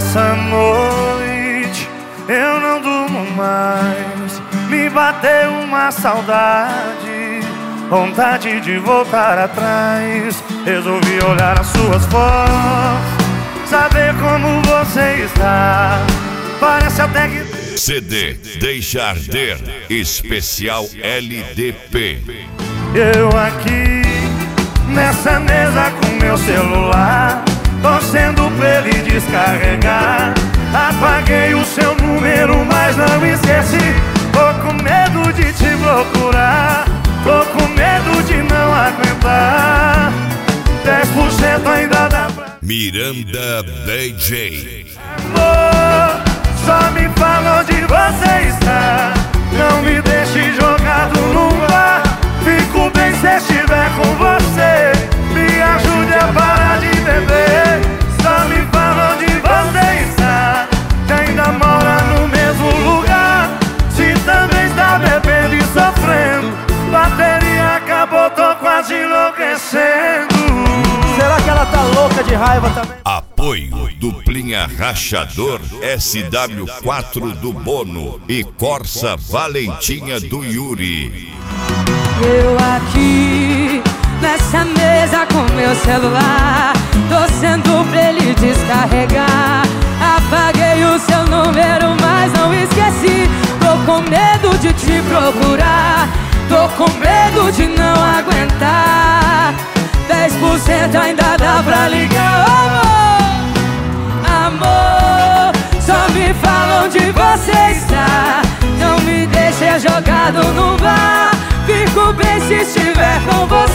essa noite eu não durmo mais. Me bateu uma saudade, vontade de voltar atrás. Resolvi olhar as suas fotos, saber como você está. Parece até que CD Deixa Arder Especial LDP. eu aqui nessa mesa com meu celular, torcendo pra ele descarregar. Apaguei o seu número, mas não esqueci. Tô com medo de te procurar, tô com medo de não aguentar. 10% ainda dá pra... Miranda DJ. Amor, só me fala onde você está. Não me deixe jogado no bar. Fico bem se estiver com você. Me ajude a parar de beber. Só me fala onde você está. Ainda mora no mesmo lugar. Se também está bebendo e sofrendo. Bateria acabou, tô quase enlouquecendo. Será que ela tá louca de raiva também? Apoio Duplinha Rachador, SW4 do Bono e Corsa Valentinha do Yuri. Eu aqui nessa mesa com meu celular, torcendo pra ele descarregar. Apaguei o seu número, mas não esqueci. Tô com medo de te procurar, tô com medo de não aguentar. 10% ainda dá pra ligar. Amor, amor, só me fala onde você está. Não me deixe jogado no bar. Fico bem se estiver com você.